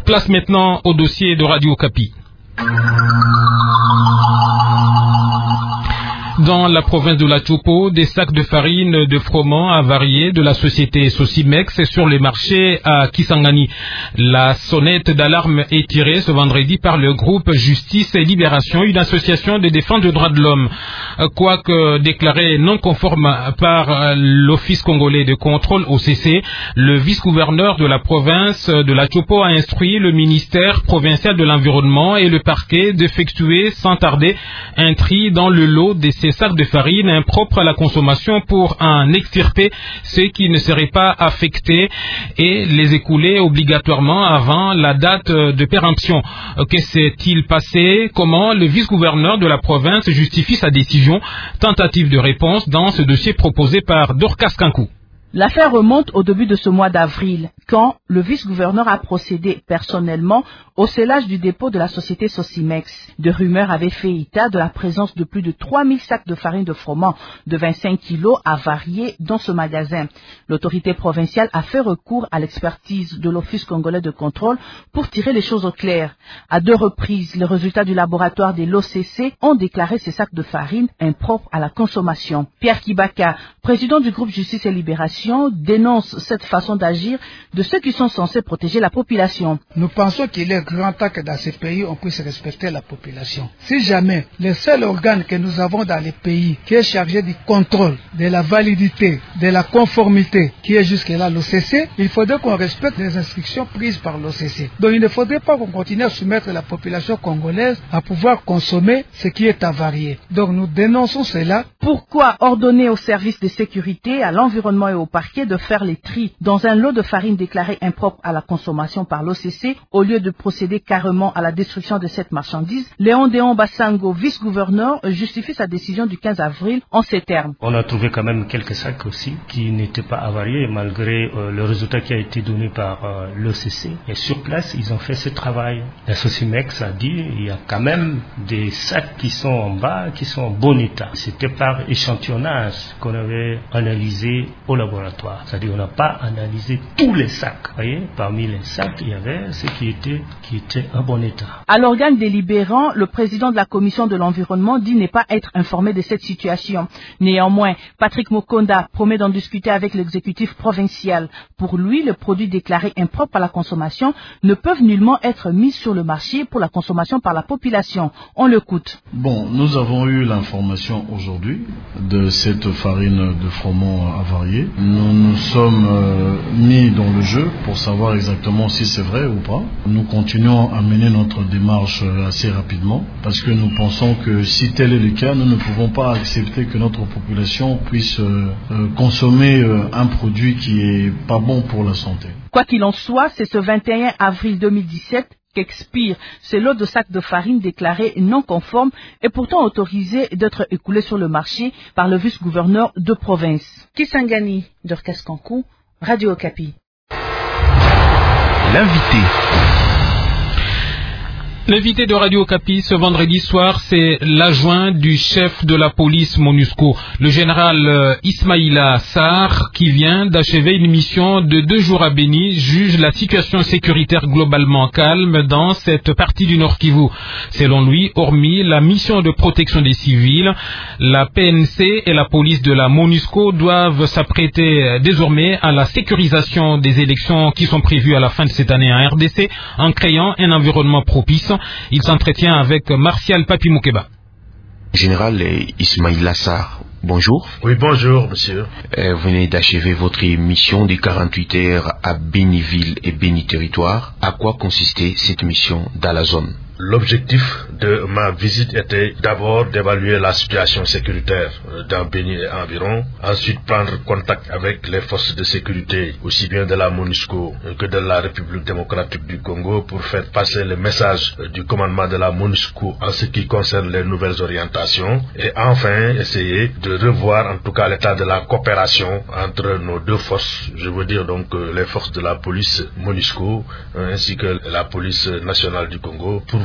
Place maintenant au dossier de Radio Okapi. Dans la province de la Chopo, des sacs de farine de froment avariés de la société Sosimex sur les marchés à Kisangani. La sonnette d'alarme est tirée ce vendredi par le groupe Justice et Libération, une association de défense des droits de l'homme. Quoique déclaré non conforme par l'Office congolais de contrôle OCC, le vice-gouverneur de la province de la Chopo a instruit le ministère provincial de l'environnement et le parquet d'effectuer sans tarder un tri dans le lot de ces sacs de farine impropres à la consommation pour en extirper ceux qui ne seraient pas affectés et les écouler obligatoirement avant la date de péremption. Que s'est-il passé? Comment le vice-gouverneur de la province justifie sa décision? Tentative de réponse dans ce dossier proposé par Dorcas Kankou. L'affaire remonte au début de ce mois d'avril, quand le vice-gouverneur a procédé personnellement au scellage du dépôt de la société Sosimex. Des rumeurs avaient fait état de la présence de plus de 3000 sacs de farine de froment de 25 kilos avariés dans ce magasin. L'autorité provinciale a fait recours à l'expertise de l'Office congolais de contrôle pour tirer les choses au clair. À 2 reprises, les résultats du laboratoire de l'OCC ont déclaré ces sacs de farine impropres à la consommation. Pierre Kibaka, président du groupe Justice et Libération, dénonce cette façon d'agir de ceux qui sont censés protéger la population. Nous pensons qu'il est grand temps que dans ces pays, on puisse respecter la population. Si jamais le seul organe que nous avons dans les pays qui est chargé du contrôle, de la validité, de la conformité, qui est jusque-là l'OCC, il faudrait qu'on respecte les instructions prises par l'OCC. Donc il ne faudrait pas qu'on continue à soumettre la population congolaise à pouvoir consommer ce qui est avarié. Donc nous dénonçons cela. Pourquoi ordonner aux services de sécurité, à l'environnement et au parquet de faire les tris dans un lot de farine déclarée impropre à la consommation par l'OCC au lieu de procéder carrément à la destruction de cette marchandise? Léon Déon Bassango, vice-gouverneur, justifie sa décision du 15 avril en ces termes. On a trouvé quand même quelques sacs aussi qui n'étaient pas avariés malgré le résultat qui a été donné par l'OCC. Et sur place, ils ont fait ce travail. La Sosimex a dit il y a quand même des sacs qui sont en bas, qui sont en bon état. C'était par échantillonnage qu'on avait analysé au laboratoire. C'est-à-dire on n'a pas analysé tous les sacs. Vous voyez, parmi les sacs, il y avait ceux qui étaient en bon état. À l'organe délibérant, le président de la commission de l'environnement dit ne pas être informé de cette situation. Néanmoins, Patrick Mokonda promet d'en discuter avec l'exécutif provincial. Pour lui, les produits déclarés impropres à la consommation ne peuvent nullement être mis sur le marché pour la consommation par la population. On l'écoute. Bon, nous avons eu l'information aujourd'hui de cette farine de froment avariée. Nous nous sommes mis dans le jeu pour savoir exactement si c'est vrai ou pas. Nous continuons à mener notre démarche assez rapidement parce que nous pensons que si tel est le cas, nous ne pouvons pas accepter que notre population puisse consommer un produit qui est pas bon pour la santé. Quoi qu'il en soit, c'est ce 21 avril 2017 qu'expire ce lot de sacs de farine déclarés non conformes et pourtant autorisés d'être écoulés sur le marché par le vice-gouverneur de province. Kisangani, Dorcas Kankou, Radio Okapi. L'invité de Radio Okapi ce vendredi soir, c'est l'adjoint du chef de la police MONUSCO, le général Ismaïla Sarr, qui vient d'achever une mission de 2 jours à Béni, juge la situation sécuritaire globalement calme dans cette partie du Nord Kivu. Selon lui, hormis la mission de protection des civils, la PNC et la police de la MONUSCO doivent s'apprêter désormais à la sécurisation des élections qui sont prévues à la fin de cette année en RDC, en créant un environnement propice. Il s'entretient avec Martial Papi Moukeba. Général Ismaïla Sarr, bonjour. Oui, bonjour, monsieur. Vous venez d'achever votre mission de 48 heures à Béniville et Béni Territoire. À quoi consistait cette mission dans la zone? L'objectif de ma visite était d'abord d'évaluer la situation sécuritaire dans Béni et environ, ensuite prendre contact avec les forces de sécurité, aussi bien de la MONUSCO que de la République démocratique du Congo, pour faire passer le message du commandement de la MONUSCO en ce qui concerne les nouvelles orientations, et enfin essayer de revoir en tout cas l'état de la coopération entre nos deux forces, je veux dire donc les forces de la police MONUSCO ainsi que la police nationale du Congo, pour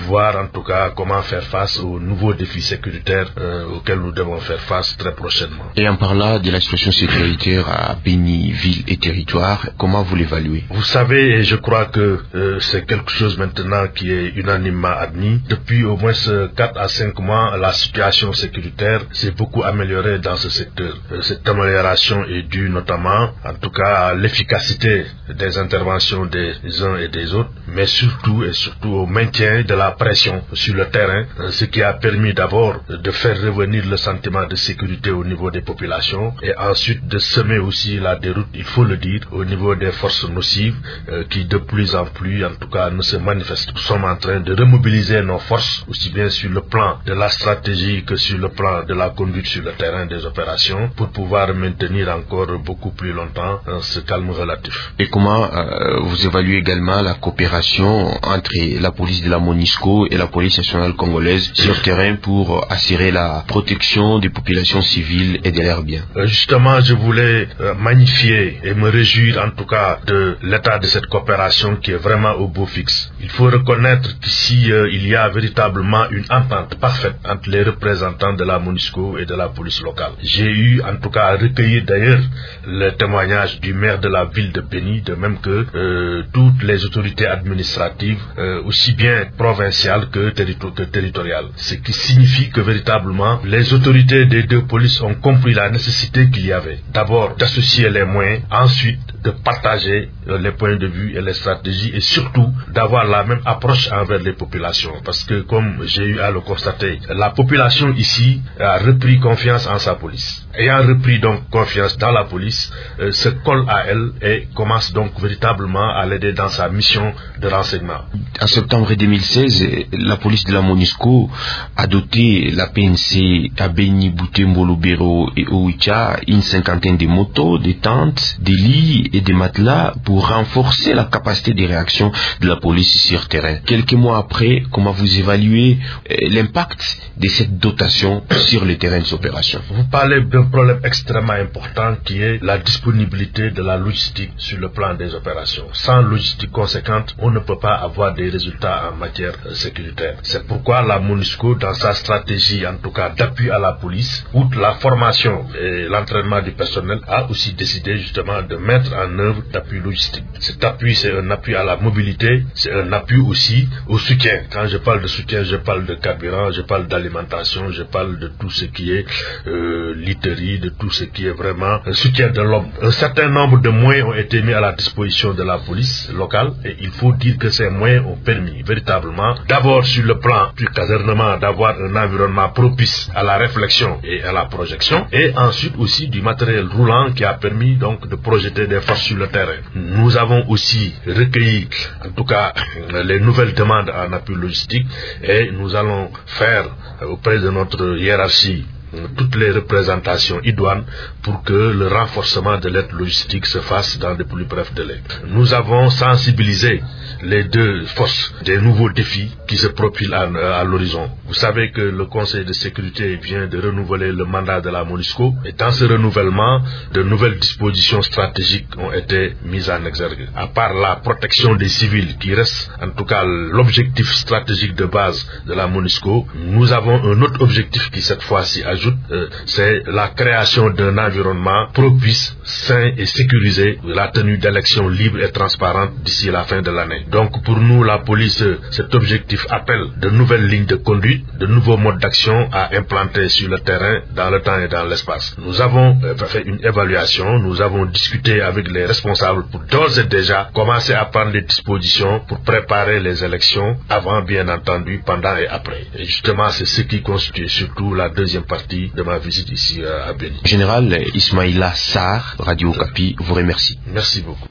voir en tout cas comment faire face aux nouveaux défis sécuritaires auxquels nous devons faire face très prochainement. Et en parlant de la situation sécuritaire à Béni, ville et territoire, comment vous l'évaluez? Vous savez, et je crois que c'est quelque chose maintenant qui est unanimement admis. Depuis au moins 4 à 5 mois, la situation sécuritaire s'est beaucoup améliorée dans ce secteur. Cette amélioration est due notamment, en tout cas, à l'efficacité des interventions des uns et des autres, mais surtout au maintien de la pression sur le terrain, ce qui a permis d'abord de faire revenir le sentiment de sécurité au niveau des populations et ensuite de semer aussi la déroute, il faut le dire, au niveau des forces nocives qui de plus en plus, en tout cas, ne se manifestent. Nous sommes en train de remobiliser nos forces, aussi bien sur le plan de la stratégie que sur le plan de la conduite sur le terrain des opérations, pour pouvoir maintenir encore beaucoup plus longtemps ce calme relatif. Et comment vous évaluez également la coopération entre la police de la MONUSCO et la police nationale congolaise sur terrain pour assurer la protection des populations civiles et de leurs biens? Justement, je voulais magnifier et me réjouir en tout cas de l'état de cette coopération qui est vraiment au beau fixe. Il faut reconnaître qu'ici il y a véritablement une entente parfaite entre les représentants de la MONUSCO et de la police locale. J'ai eu en tout cas à recueillir d'ailleurs le témoignage du maire de la ville de Béni, de même que toutes les autorités administratives, aussi bien provinciales que territoriales. Ce qui signifie que véritablement les autorités des deux polices ont compris la nécessité qu'il y avait. D'abord d'associer les moyens, ensuite de partager les points de vue et les stratégies et surtout d'avoir la même approche envers les populations. Parce que comme j'ai eu à le constater, la population ici a repris confiance en sa police. Ayant repris donc confiance dans la police, se colle à elle et commence donc véritablement à l'aider dans sa mission de renseignement. En septembre 2016, la police de la MONUSCO a doté la PNC à Béni, Butembo, Lubero et Oicha une 50aine de motos, des tentes, des lits et des matelas pour renforcer la capacité de réaction de la police sur terrain. Quelques mois après, comment vous évaluez l'impact de cette dotation sur le terrain des opérations? Vous parlez d'un problème extrêmement important qui est la disponibilité de la logistique sur le plan des opérations. Sans logistique conséquente, on ne peut pas avoir des résultats en matière sécuritaire. C'est pourquoi la MONUSCO, dans sa stratégie en tout cas d'appui à la police, outre la formation et l'entraînement du personnel, a aussi décidé justement de mettre en œuvre d'appui logistique. Cet appui, c'est un appui à la mobilité, c'est un appui aussi au soutien. Quand je parle de soutien, je parle de carburant, je parle d'alimentation, je parle de tout ce qui est literie, de tout ce qui est vraiment un soutien de l'homme. Un certain nombre de moyens ont été mis à la disposition de la police locale et il faut dire que ces moyens ont permis véritablement, d'abord sur le plan du casernement, d'avoir un environnement propice à la réflexion et à la projection, et ensuite aussi du matériel roulant qui a permis donc de projeter des forces sur le terrain. Nous avons aussi recueilli en tout cas les nouvelles demandes en appui logistique et nous allons faire auprès de notre hiérarchie toutes les représentations idoines pour que le renforcement de l'aide logistique se fasse dans de plus brefs délais. Nous avons sensibilisé les deux forces des nouveaux défis qui se profilent à l'horizon. Vous savez que le Conseil de sécurité vient de renouveler le mandat de la MONUSCO et dans ce renouvellement, de nouvelles dispositions stratégiques ont été mises en exergue. À part la protection des civils qui reste en tout cas l'objectif stratégique de base de la MONUSCO, nous avons un autre objectif qui cette fois-ci ajoute, c'est la création d'un environnement propice, sain et sécurisé, la tenue d'élections libres et transparentes d'ici la fin de l'année. Donc pour nous, la police, cet objectif appelle de nouvelles lignes de conduite, de nouveaux modes d'action à implanter sur le terrain, dans le temps et dans l'espace. Nous avons fait une évaluation, nous avons discuté avec les responsables pour d'ores et déjà commencer à prendre des dispositions pour préparer les élections, avant bien entendu, pendant et après. Et justement, c'est ce qui constitue surtout la deuxième partie de ma visite ici à Béni. Général Ismaïla Sarr, Radio Okapi, vous remercie. Merci beaucoup.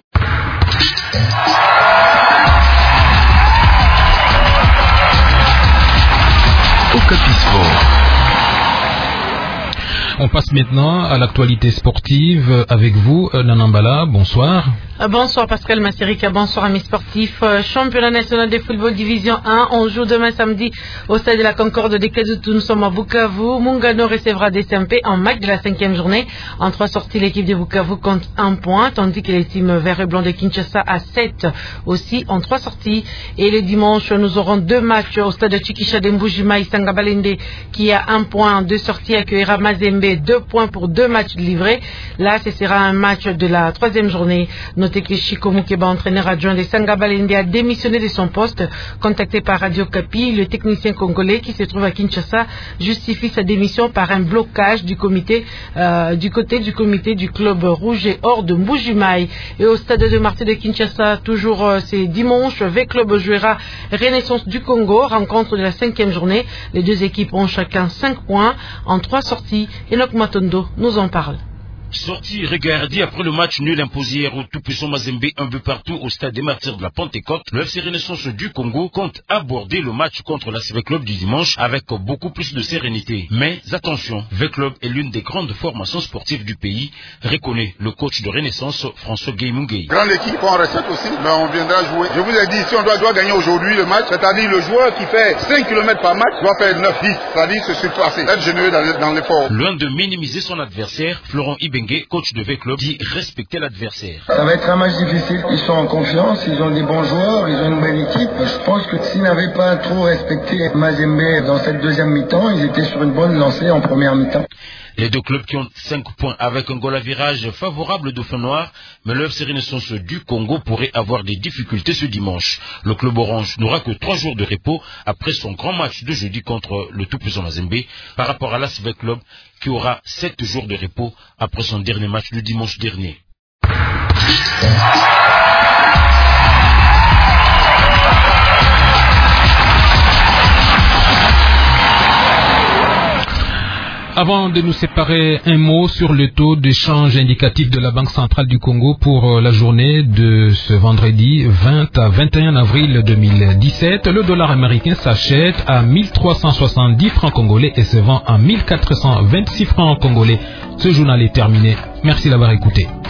Okapi Sport. On passe maintenant à l'actualité sportive avec vous, Nanambala. Bonsoir. Bonsoir Pascal Massirika, bonsoir amis sportifs. Championnat national de football division 1, on joue demain samedi au stade de la Concorde de Kazutu. Nous sommes à Bukavu. Mungano recevra DSMP en match de la 5e journée. En 3 sorties, l'équipe de Bukavu compte 1 point, tandis que les teams vert et blanc de Kinshasa à 7 aussi en 3 sorties. Et le dimanche, nous aurons 2 matchs au stade de Chikisha de Mbujimai, Sangabalende qui a 1 point en 2 sorties, accueillera Mazembe, 2 points pour 2 matchs livrés. Là, ce sera un match de la 3e journée. Notez que Chico Moukeba, entraîneur adjoint de Sangabalende, a démissionné de son poste. Contacté par Radio Kapi, le technicien congolais qui se trouve à Kinshasa justifie sa démission par un blocage du comité, du côté du comité du club rouge et or de Mbujimai. Et au stade de Marseille de Kinshasa, toujours c'est dimanche, V-Club jouera Renaissance du Congo, rencontre de la 5e journée. Les deux équipes ont chacun 5 points en 3 sorties. Enoch Matondo nous en parle. Sortie regardée après le match nul imposé hier au tout-puissant Mazembe, un but partout au stade des Martyrs de la Pentecôte, le FC Renaissance du Congo compte aborder le match contre la V-Club du dimanche avec beaucoup plus de sérénité. Mais attention, V-Club est l'une des grandes formations sportives du pays, reconnaît le coach de Renaissance, François Gueye-Mungei. Grande équipe, on respecte aussi, mais on viendra jouer. Je vous ai dit, si on doit gagner aujourd'hui le match, c'est-à-dire le joueur qui fait 5 km par match doit faire 9-10, c'est-à-dire se surpasser, être généreux dans l'effort. Loin de minimiser son adversaire, Florent Ibenge, coach de V-Club, dit respecter l'adversaire. Ça va être un match difficile. Ils sont en confiance, ils ont des bons joueurs, ils ont une belle équipe. Je pense que s'ils n'avaient pas trop respecté Mazembe dans cette deuxième mi-temps, ils étaient sur une bonne lancée en première mi-temps. Les deux clubs qui ont 5 points avec un goal à virage favorable Dauphin Noir, mais le FC Renaissance du Congo pourrait avoir des difficultés ce dimanche. Le club orange n'aura que 3 jours de repos après son grand match de jeudi contre le tout-puissant Mazembe, par rapport à l'AS Club qui aura 7 jours de repos après son dernier match le dimanche dernier. Avant de nous séparer, un mot sur le taux d'échange indicatif de la Banque centrale du Congo pour la journée de ce vendredi 20 à 21 avril 2017. Le dollar américain s'achète à 1370 francs congolais et se vend à 1426 francs congolais. Ce journal est terminé. Merci d'avoir écouté.